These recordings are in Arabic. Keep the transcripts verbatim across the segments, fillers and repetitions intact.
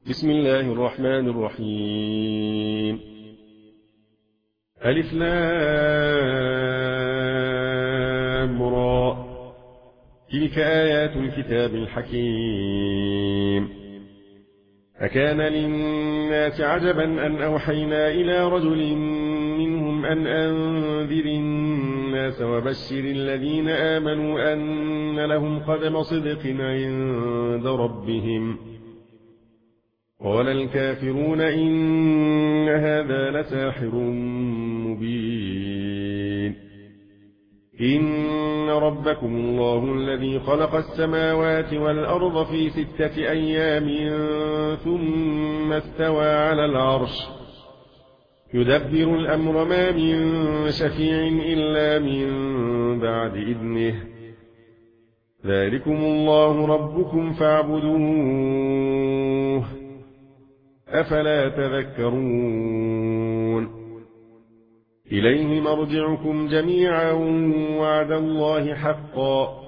بسم الله الرحمن الرحيم. ألف لام را، تلك آيات الكتاب الحكيم. أكان للناس عجبا أن أوحينا إلى رجل منهم أن أنذر الناس وبشر الذين آمنوا أن لهم قدم صدق عند ربهم. قال الكافرون إن هذا لساحر مبين. إن ربكم الله الذي خلق السماوات والأرض في ستة أيام ثم استوى على العرش يدبر الأمر ما من شفيع إلا من بعد إذنه. ذلكم الله ربكم فاعبدوه أفلا تذكرون. إليه مرجعكم جميعا وعد الله حقا.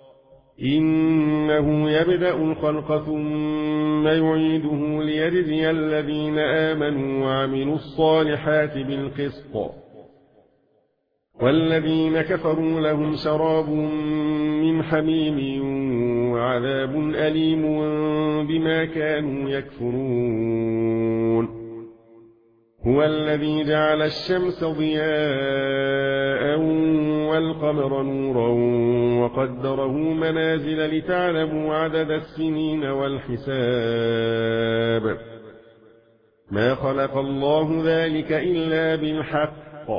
إنه يبدأ الخلق ثم يعيده ليجزي الذين آمنوا وعملوا الصالحات بالقسط. والذين كفروا لهم شراب من حميم وعذاب أليم بما كانوا يكفرون. هو الذي جعل الشمس ضياء والقمر نورا وقدره منازل لتعلموا عدد السنين والحساب. ما خلق الله ذلك إلا بالحق.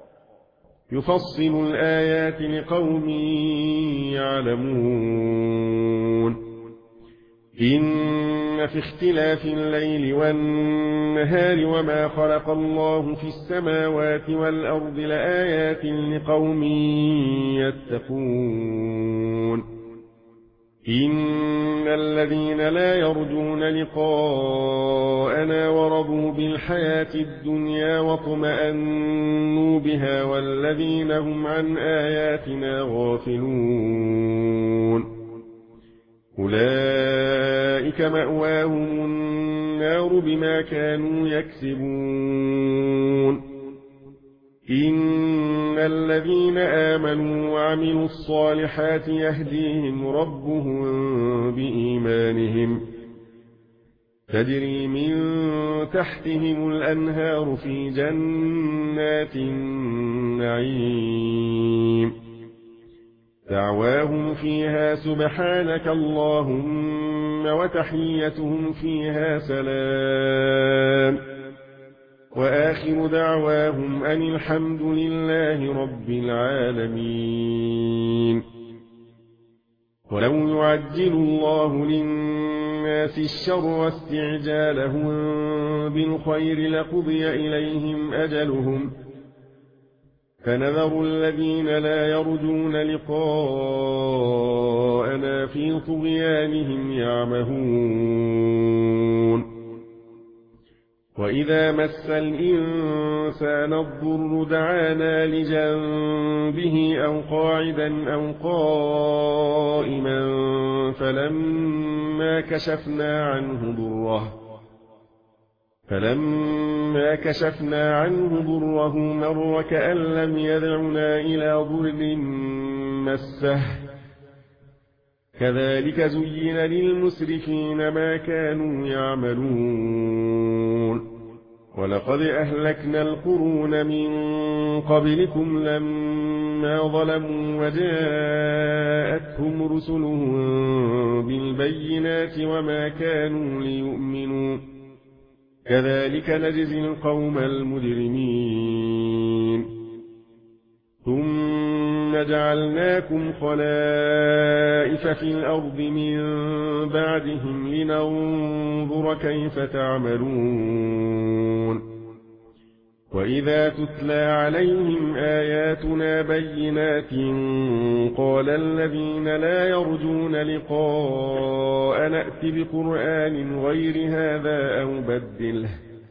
يفصل الآيات لقوم يعلمون. إن في اختلاف الليل والنهار وما خلق الله في السماوات والأرض لآيات لقوم يتقون. إن الذين لا يرجون لقاءنا ورضوا بالحياة الدنيا واطمأنوا بها والذين هم عن آياتنا غافلون أولئك مأواهم النار بما كانوا يكسبون. إن الذين آمنوا وعملوا الصالحات يهديهم ربهم بإيمانهم تجري من تحتهم الأنهار في جنات النعيم. دعواهم فيها سبحانك اللهم وتحيتهم فيها سلام وآخر دعواهم أن الحمد لله رب العالمين. ولو يعجل الله للناس الشر واستعجالهم بالخير لقضي إليهم أجلهم فنذر الذين لا يرجون لقاءنا في طغيانهم يعمهون. وإذا مس الإنسان الضر دعانا لجنبه أو قاعدا أو قائما فلما كشفنا عنه ضره فلما كشفنا عنه ضره مر كأن لم يدعنا إلى ضر مسه. كذلك زين للمسرفين ما كانوا يعملون. ولقد أهلكنا القرون من قبلكم لما ظلموا وجاءتهم رسلهم بالبينات وما كانوا ليؤمنوا. كذلك نجزي القوم المجرمين. ثم جعلناكم خلائف في الأرض من بعدهم لننظر كيف تعملون. وإذا تتلى عليهم آياتنا بينات قال الذين لا يرجون لقاء نأت بقرآن غير هذا أو بدله.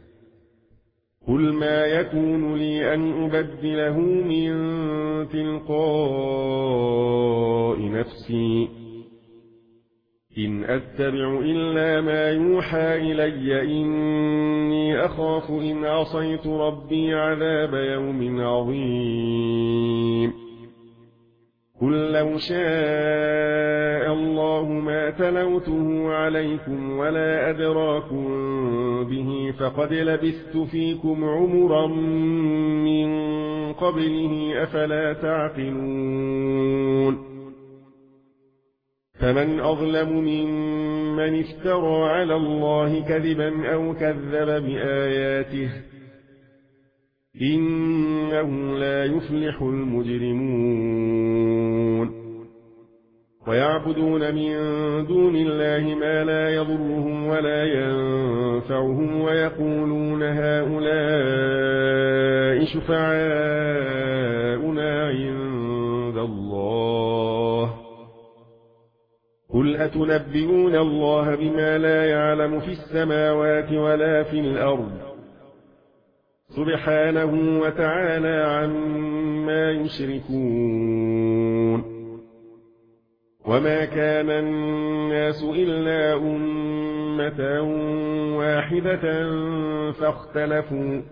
قل ما يكون لي أن أبدله من تلقاء نفسي إن أتبع إلا ما يوحى إلي إني أخاف إن عصيت ربي عذاب يوم عظيم قل لو شاء الله ما تلوته عليكم ولا أدراكم به فقد لبثت فيكم عمرا من قبله أفلا تعقلون فمن أظلم ممن افترى على الله كذبا أو كذب بآياته إنه لا يفلح المجرمون ويعبدون من دون الله ما لا يضرهم ولا ينفعهم ويقولون هؤلاء شفعاؤنا عند الله قل أتنبئون الله بما لا يعلم في السماوات ولا في الأرض سبحانه وتعالى عما يشركون وما كان الناس إلا أمة واحدة فاختلفوا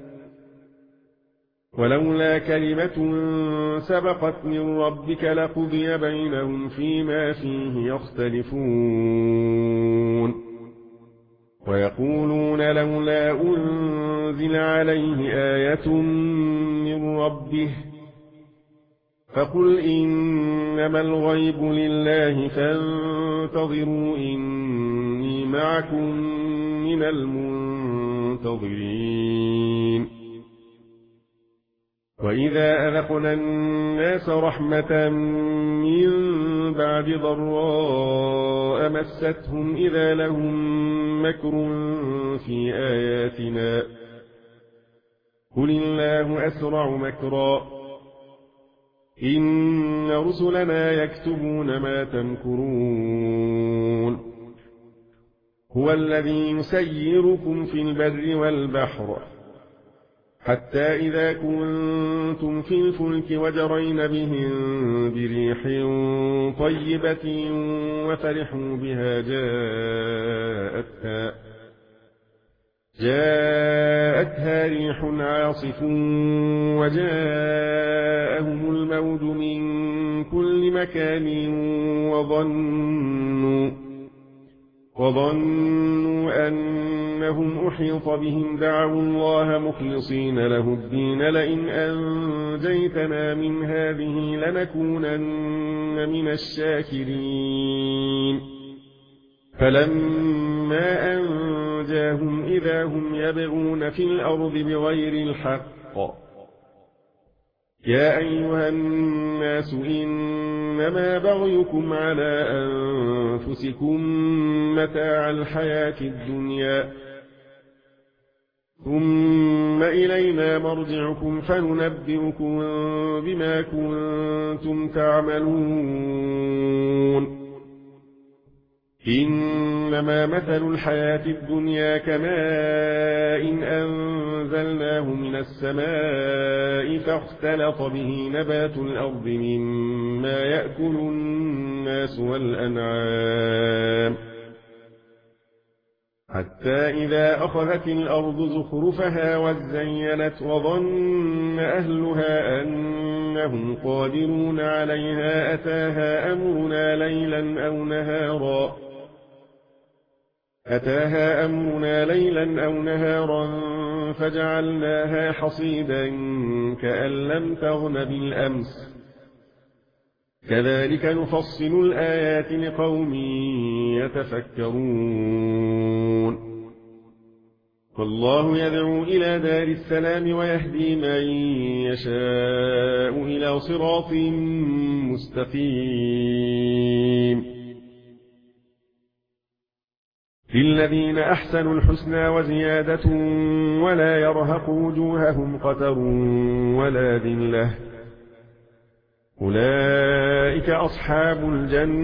ولولا كلمة سبقت من ربك لقضي بينهم فيما فيه يختلفون ويقولون لولا أنزل عليه آية من ربه فقل إنما الغيب لله فانتظروا إني معكم من المنتظرين وإذا أذقنا الناس رحمة من بعد ضراء مستهم إذا لهم مكر في آياتنا قل الله أسرع مكرا إن رسلنا يكتبون ما تمكرون هو الذي يسيركم في البر والبحر حتى إذا كنتم في الفلك وجرين بهم بريح طيبة وفرحوا بها جاءتها جاءتها ريح عاصف وجاءهم الموج من كل مكان وظنوا وظنوا أنهم أحيط بهم دعوا الله مخلصين له الدين لئن أنجيتنا من هذه لنكونن من الشاكرين فلما أنجاهم إذا هم يبغون في الأرض بغير الحق يا أيها الناس إنما بغيكم على أنفسكم متاع الحياة الدنيا ثم إلينا مرجعكم فننبئكم بما كنتم تعملون إنما مثل الحياة الدنيا كماء إن أنزلناه من السماء فاختلط به نبات الأرض مما يأكل الناس والأنعام حتى إذا أخذت الأرض زخرفها وزينت وظن أهلها أنهم قادرون عليها أتاها أمرنا ليلا أو نهارا أتاها أمرنا ليلا أو نهارا فجعلناها حصيدا كأن لم تغن بالأمس كذلك نفصل الآيات لقوم يتفكرون والله يدعو إلى دار السلام ويهدي من يشاء إلى صراط مستقيم للذين أحسنوا الحسنى وزيادة ولا يرهق وجوههم قتر ولا ذلة أولئك أصحاب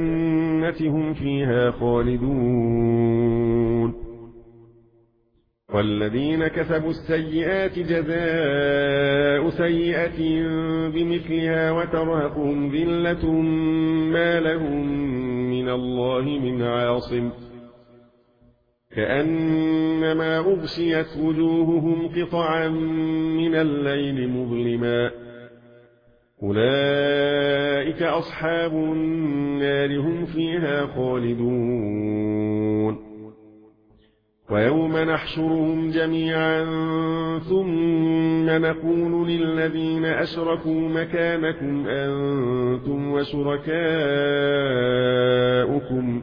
الجنة هم فيها خالدون والذين كسبوا السيئات جزاء سيئة بمثلها وترهقهم ذلة ما لهم من الله من عاصم كأنما أغشيت وجوههم قطعا من الليل مظلما أولئك أصحاب النار هم فيها خالدون ويوم نحشرهم جميعا ثم نقول للذين أشركوا مكانكم أنتم وشركاؤكم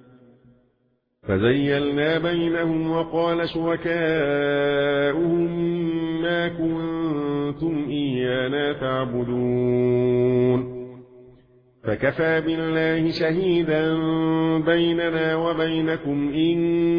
فزيلنا بينهم وقال شركاؤهم ما كنتم إيانا تعبدون فكفى بالله شهيدا بيننا وبينكم إن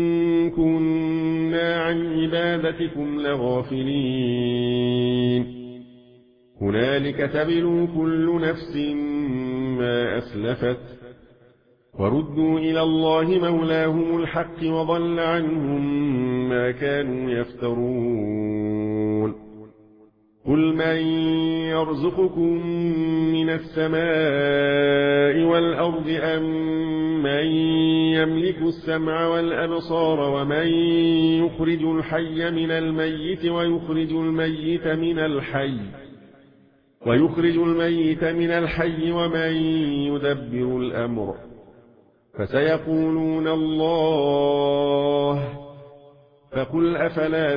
كنا عن عبادتكم لغافلين هنالك تبلو كل نفس ما أسلفت وردوا إلى الله مولاهم الحق وضل عنهم ما كانوا يفترون قل من يرزقكم من السماء والأرض أم من يملك السمع والأبصار ومن يخرج الحي من الميت ويخرج الميت من الحي ويخرج الميت من الحي ومن يدبر الأمر فسيقولون الله فقل أفلا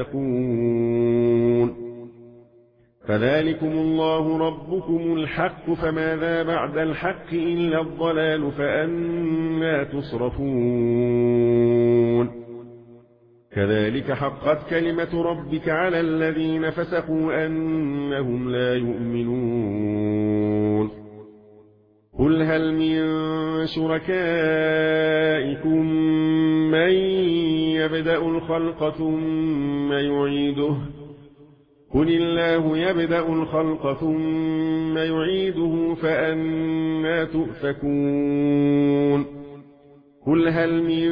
تتقون فذلكم الله ربكم الحق فماذا بعد الحق إلا الضلال فأنى تصرفون كذلك حقت كلمة ربك على الذين فسقوا أنهم لا يؤمنون قل هل من شركائكم من يبدأ الخلق ثم يعيده قل الله يبدأ الخلق ثم يعيده فأنى تؤفكون قل هل من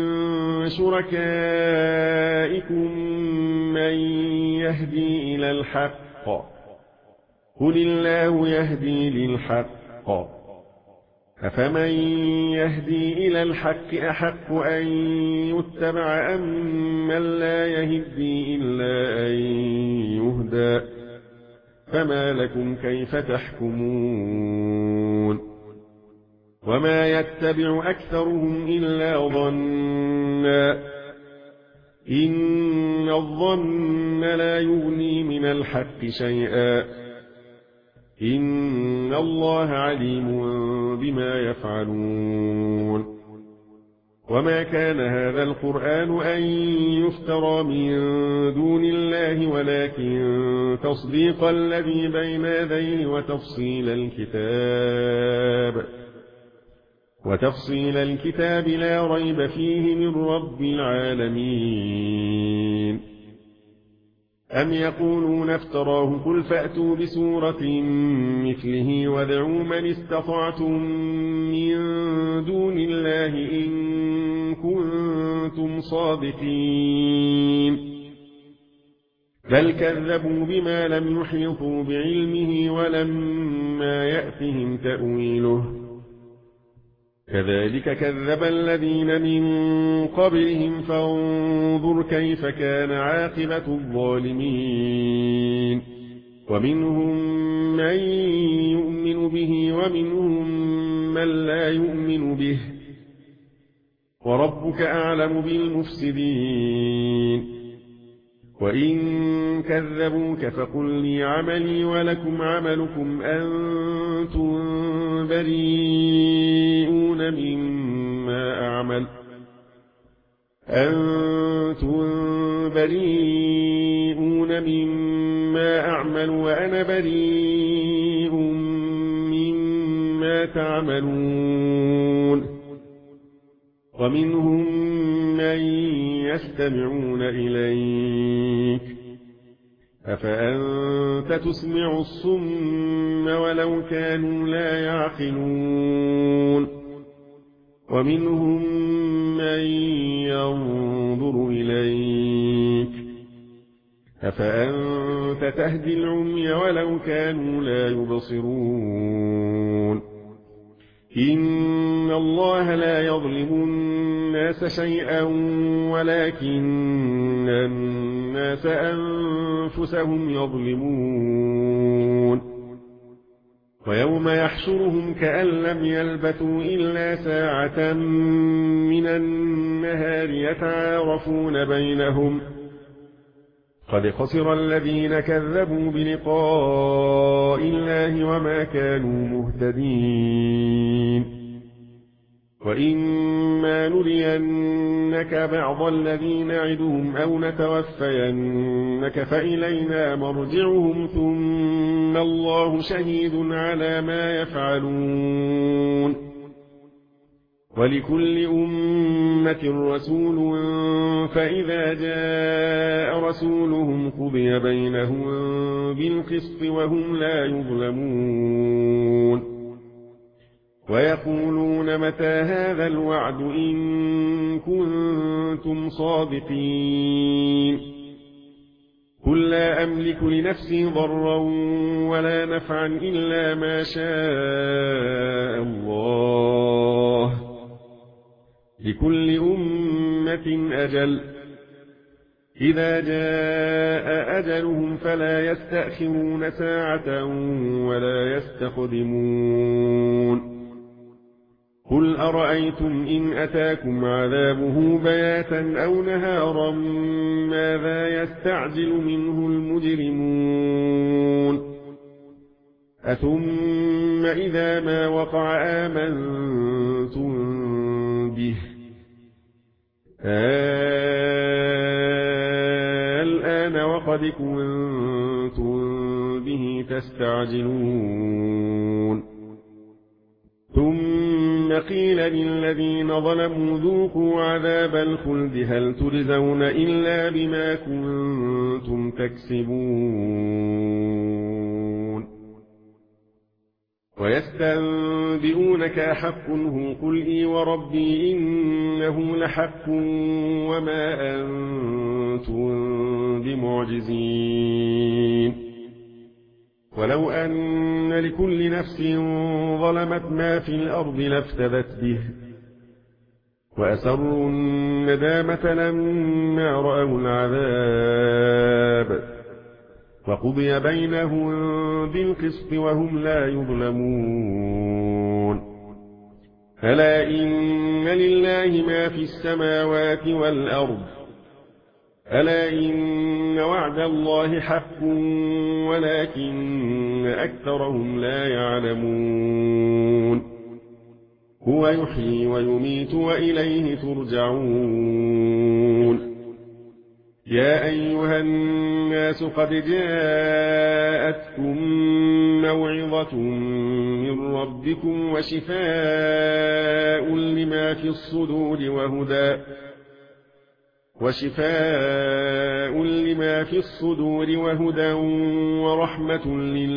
شركائكم من يهدي إلى الحق قل الله يهدي للحق أفمن يهدي إلى الحق أحق أن يتبع أم من لا يهدي إلا أن يهدى فما لكم كيف تحكمون وما يتبع أكثرهم إلا ظنا إن الظن لا يغني من الحق شيئا إن الله عليم بما يفعلون وما كان هذا القرآن أن يفترى من دون الله ولكن تصديق الذي بين يديه وتفصيل الكتاب وتفصيل الكتاب لا ريب فيه من رب العالمين أم يقولون افتراه قل فأتوا بسورة مثله وادعوا من استطعتم من دون الله إن كنتم صادقين بل كذبوا بما لم يحيطوا بعلمه ولما يأتهم تأويله كذلك كذب الذين من قبلهم فانظر كيف كان عاقبة الظالمين ومنهم من يؤمن به ومنهم من لا يؤمن به وربك أعلم بالمفسدين وإن كذبوك فقل لي عملي ولكم عملكم أنتم بريئون مما أعمل أنتم بريئون مما أعمل وأنا بريء مما تعملون ومنهم من يستمعون إليك أفأنت تسمع الصم ولو كانوا لا يعقلون ومنهم من ينظر إليك أفأنت تهدي العمي ولو كانوا لا يبصرون إن الله لا يظلم الناس شيئا ولكن الناس أنفسهم يظلمون ويوم يحشرهم كأن لم يلبثوا إلا ساعة من النهار يتعارفون بينهم قد خسر الذين كذبوا بلقاء الله وما كانوا مهتدين وإما نرينك بعض الذين نعدهم أو نتوفينك فإلينا مرجعهم ثم الله شهيد على ما يفعلون ولكل أمة رسول فإذا جاء رسولهم قضي بينهم بالقسط وهم لا يظلمون ويقولون متى هذا الوعد إن كنتم صادقين قل لا أملك لنفسي ضرا ولا نفعا إلا ما شاء الله لكل أمة أجل إذا جاء أجلهم فلا يستأخرون ساعة ولا يستقدمون قل أرأيتم إن أتاكم عذابه بياتا أو نهارا ماذا يستعجل منه المجرمون أثم إذا ما وقع آمنتم به الآن وقد كنتم به تستعجلون ثم قيل للذين ظلموا ذوقوا عذاب الخلد هل تجزون إلا بما كنتم تكسبون ويستنبئونك أحق هو قل إي وربي إنه لحق وما أنتم بمعجزين ولو أن لكل نفس ظلمت ما في الأرض لافتدت به وأسروا الندامة لما رأوا العذاب وقضي بينهم بالقسط وهم لا يظلمون ألا إن لله ما في السماوات والأرض ألا إن وعد الله حق ولكن أكثرهم لا يعلمون هو يحيي ويميت وإليه ترجعون يا أيها الناس قد جاءتكم موعظة من ربكم وشفاء لما في الصدور وهدى وشفاء لما في الصدور وهدى ورحمة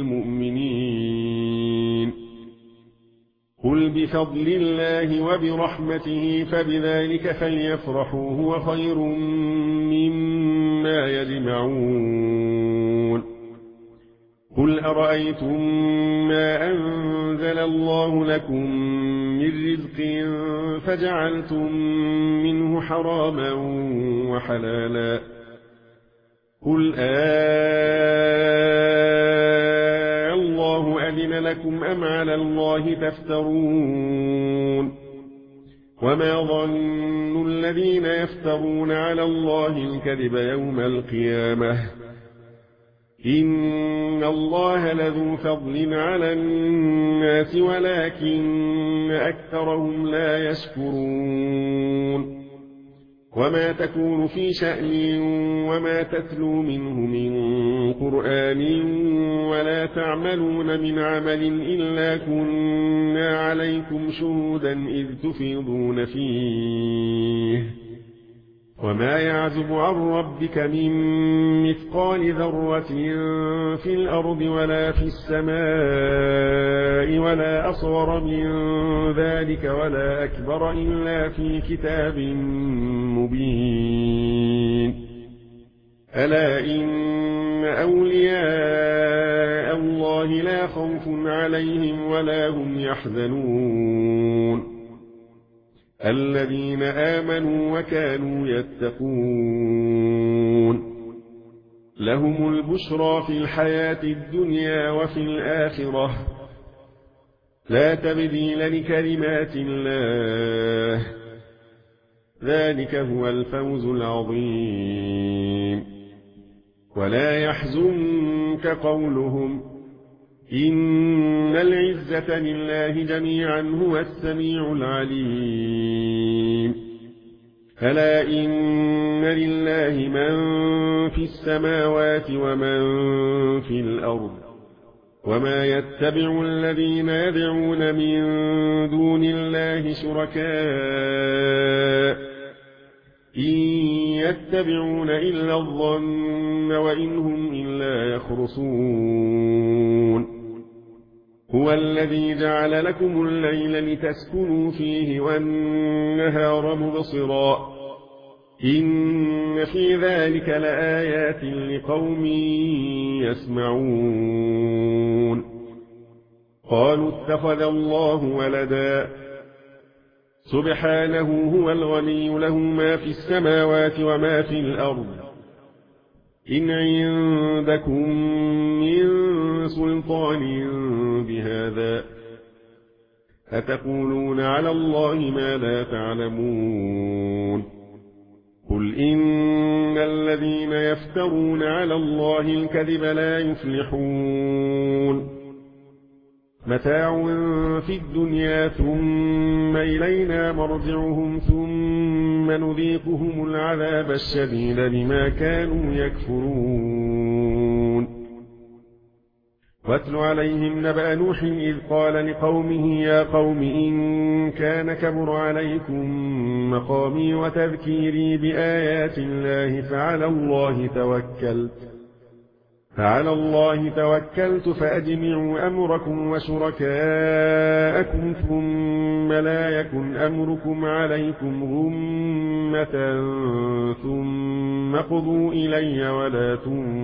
للمؤمنين قل بفضل الله وبرحمته فبذلك فليفرحوا هو خير مما يجمعون قل أرأيتم ما أنزل الله لكم من رزق فجعلتم منه حراما وحلالا قل آه الله أذن لكم أم على الله تفترون وما ظن الذين يفترون على الله الكذب يوم القيامة إن الله لذو فضل على الناس ولكن أكثرهم لا يشكرون وما تكون في شأن وما تتلو منه من قرآن ولا تعملون من عمل إلا كنا عليكم شهودا إذ تفيضون فيه وما يعزب عن ربك من مثقال ذرة في الأرض ولا في السماء ولا أصغر من ذلك ولا أكبر إلا في كتاب مبين ألا إن أولياء الله لا خوف عليهم ولا هم يحزنون الذين آمنوا وكانوا يتقون لهم البشرى في الحياة الدنيا وفي الآخرة لا تبديل لكلمات الله ذلك هو الفوز العظيم ولا يحزنك قولهم إن العزة لله جميعا هو السميع العليم ألا إن لله من في السماوات ومن في الأرض وما يتبع الذين يدعون من دون الله شركاء إن يتبعون إلا الظن وإن هم إلا يخرصون هو الذي جعل لكم الليل لتسكنوا فيه والنهار مبصرا إن في ذلك لآيات لقوم يسمعون قالوا اتخذ الله ولدا سبحانه هو الغني له ما في السماوات وما في الأرض إن عندكم من سلطان بهذا أتقولون على الله ما لا تعلمون قل إن الذين يفترون على الله الكذب لا يفلحون متاع في الدنيا ثم إلينا مرجعهم ثم نذيقهم العذاب الشديد بما كانوا يكفرون واتل عليهم نبأ نوح إذ قال لقومه يا قوم إن كان كبر عليكم مقامي وتذكيري بآيات الله فعلى الله توكلت فعلى الله توكلت فأجمعوا أمركم وشركاءكم ثم لا يكن أمركم عليكم غمة ثم قضوا إلي ولا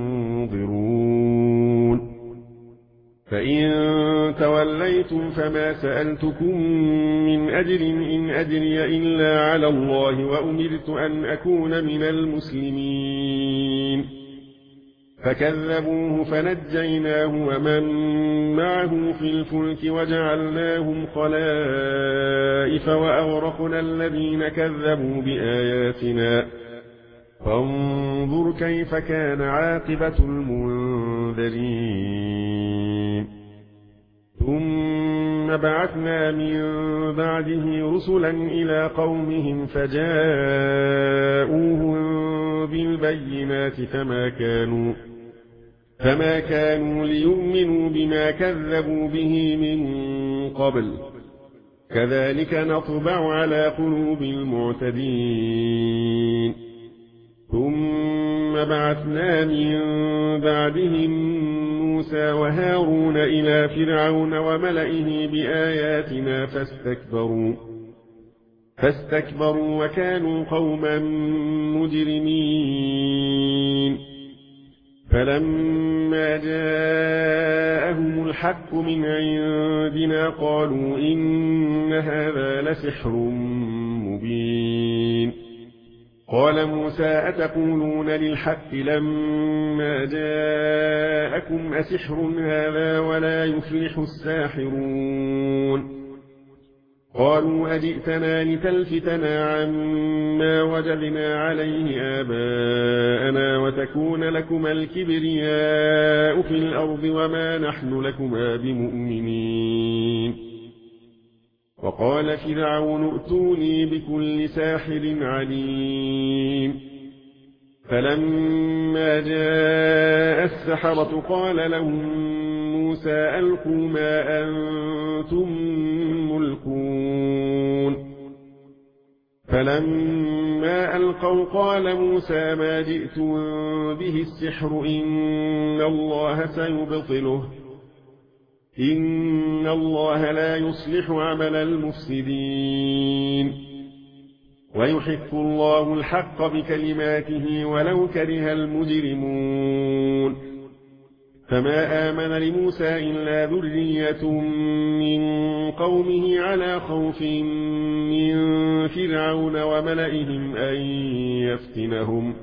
تنظرون فإن توليتم فما سألتكم من أجر إن أجري إلا على الله وأمرت أن أكون من المسلمين فكذبوه فنجيناه ومن معه في الفلك وجعلناهم خلائف وأغرقنا الذين كذبوا بآياتنا فانظر كيف كان عاقبة المنذرين ثم بعثنا من بعده رسلا إلى قومهم فجاءوهم بالبينات فما كانوا فما كانوا ليؤمنوا بما كذبوا به من قبل كذلك نطبع على قلوب المعتدين ثم بعثنا من بعدهم موسى وهارون إلى فرعون وملئه بآياتنا فاستكبروا فاستكبروا وكانوا قوما مجرمين فلما جاءهم الحق من عندنا قالوا إن هذا لسحر مبين قال موسى أتقولون للحق لما جاءكم أسحر هذا ولا يفلح الساحرون قالوا أجئتنا لتلفتنا عما وجدنا عليه آباءنا وتكون لكما الكبرياء في الأرض وما نحن لكما بمؤمنين وقال فرعون ائتوني بكل ساحر عليم فلما جاء السحرة قال لهم موسى ألقوا ما أنتم ملقون فلما ألقوا قال موسى ما جئتم به السحر إن الله سيبطله إن الله لا يصلح عمل المفسدين ويحق الله الحق بكلماته ولو كره المجرمون فما آمن لموسى إلا ذرية من قومه على خوف من فرعون وملئهم أن يفتنهم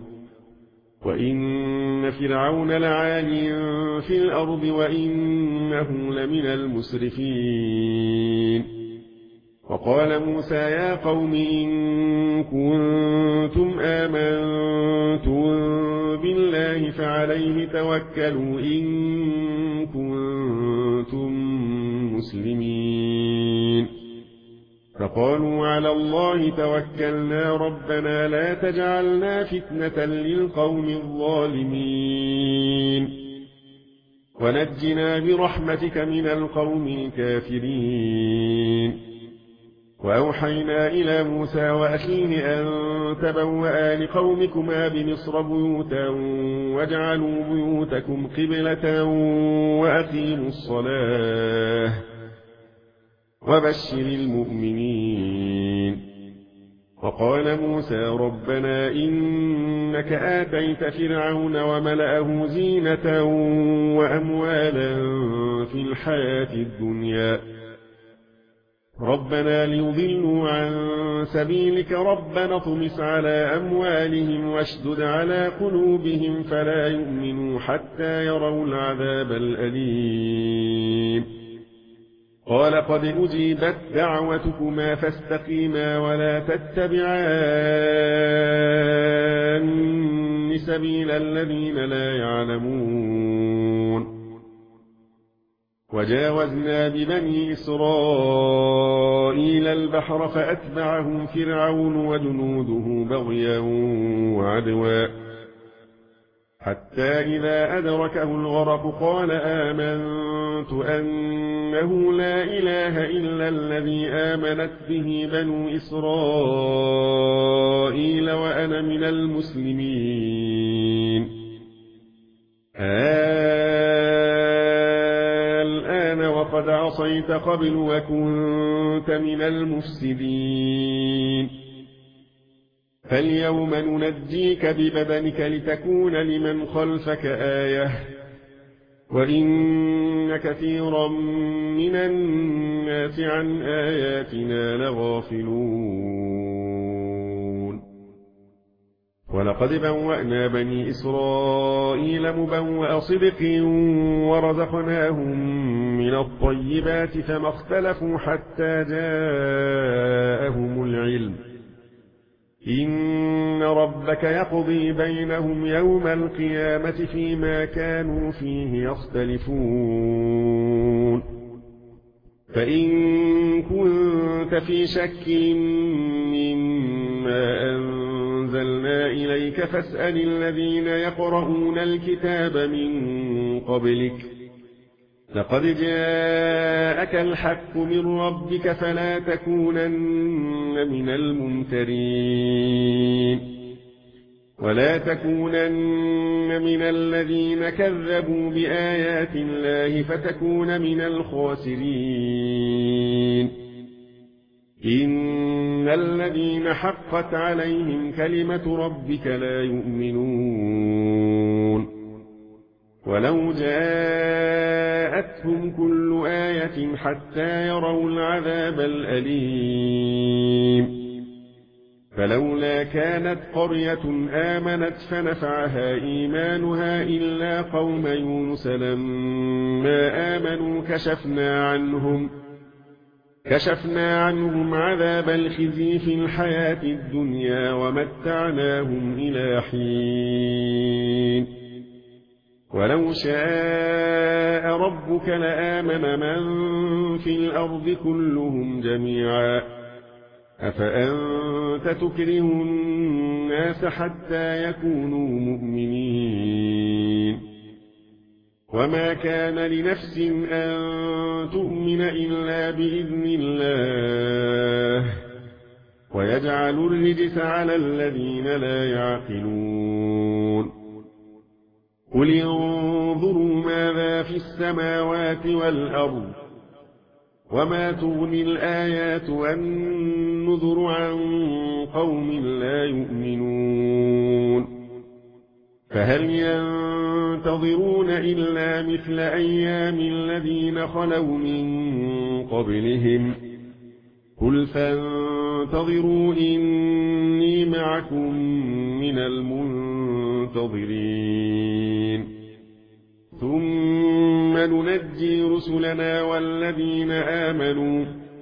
وإن فرعون لعال في الأرض وإنه لمن المسرفين وقال موسى يا قوم إن كنتم آمنتم بالله فعليه توكلوا إن كنتم مسلمين فقالوا على الله توكلنا ربنا لا تجعلنا فتنة للقوم الظالمين ونجنا برحمتك من القوم الكافرين وأوحينا إلى موسى وأخيه أن تبوأ لقومكما بمصر بيوتا واجعلوا بيوتكم قبلة وأقيموا الصلاة وبشر المؤمنين وقال موسى ربنا إنك آتيت فرعون وملأه زينة وأموالا في الحياة الدنيا ربنا ليضلوا عن سبيلك ربنا اطمس على أموالهم واشدد على قلوبهم فلا يؤمنوا حتى يروا العذاب الأليم قال قد أجيبت دعوتكما فاستقيما ولا تتبعان سبيل الذين لا يعلمون وجاوزنا ببني إسرائيل البحر فأتبعهم فرعون وجنوده بغيا وعدوا حتى إذا أدركه الغرق قال آمنت أنه لا إله إلا الذي آمنت به بنو إسرائيل وأنا من المسلمين الآن وقد عصيت قبل وكنت من المفسدين فاليوم ننجيك ببدنك لتكون لمن خلفك آية وإن كثيرا من الناس عن آياتنا لغافلون ولقد بوأنا بني إسرائيل مبوأ صدق ورزقناهم من الطيبات فما اختلفوا حتى جاءهم العلم إن ربك يقضي بينهم يوم القيامة فيما كانوا فيه يختلفون فإن كنت في شك مما أنزلنا إليك فاسأل الذين يقرؤون الكتاب من قبلك لقد جاءك الحق من ربك فلا تكونن من الممترين ولا تكونن من الذين كذبوا بآيات الله فتكون من الخاسرين إن الذين حقت عليهم كلمة ربك لا يؤمنون ولو جاءتهم كل آية حتى يروا العذاب الأليم فلولا كانت قرية آمنت فنفعها إيمانها إلا قوم يونس لما آمنوا كشفنا عنهم كشفنا عنهم عذاب الخزي في الحياة الدنيا ومتعناهم إلى حين ولو شاء ربك لآمن من في الأرض كلهم جميعا أفأنت تكره الناس حتى يكونوا مؤمنين وما كان لنفس أن تؤمن إلا بإذن الله ويجعل الرجس على الذين لا يعقلون قل انظروا ماذا في السماوات والأرض وما تغني الآيات والنذر عن قوم لا يؤمنون فهل ينتظرون إلا مثل أيام الذين خلوا من قبلهم قل فانتظروا إني معكم من المنتظرين ثم ننجي رسلنا والذين آمنوا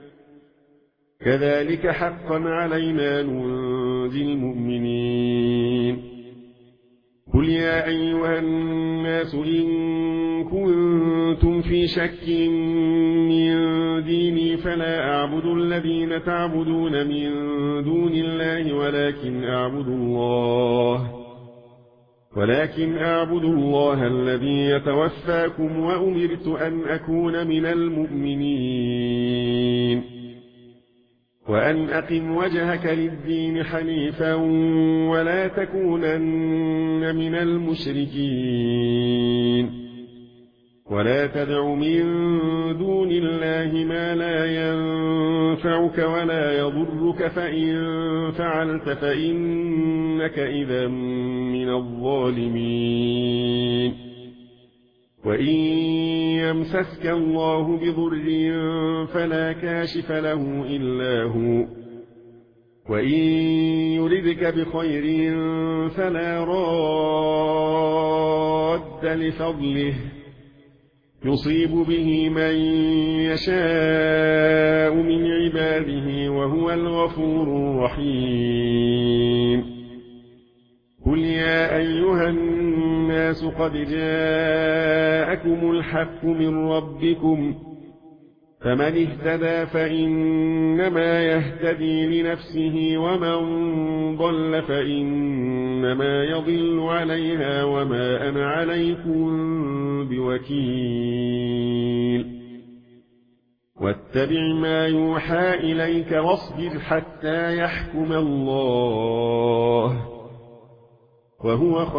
كذلك حقا علينا ننجي المؤمنين قل يا أيها الناس إن كنتم في شك من ديني فلا أعبد الذين تعبدون من دون الله ولكن أعبد الله ولكن أعبد الله الذي يتوفاكم وأمرت أن أكون من المؤمنين وأن أقم وجهك للدين حنيفا ولا تكونن من المشركين ولا تدع من دون الله ما لا ينفعك ولا يضرك فإن فعلت فإنك إذا من الظالمين وإن يمسسك الله بضر فلا كاشف له إلا هو وإن يردك بخير فلا راد لفضله يصيب به من يشاء من عباده وهو الغفور الرحيم قل يا أيها الناس قد جاءكم الحق من ربكم فمن اهتدى فإنما يهتدي لنفسه ومن ضل فإنما يضل عليها وما أنا عليكم بوكيل واتبع ما يوحى إليك واصبر حتى يحكم الله وهو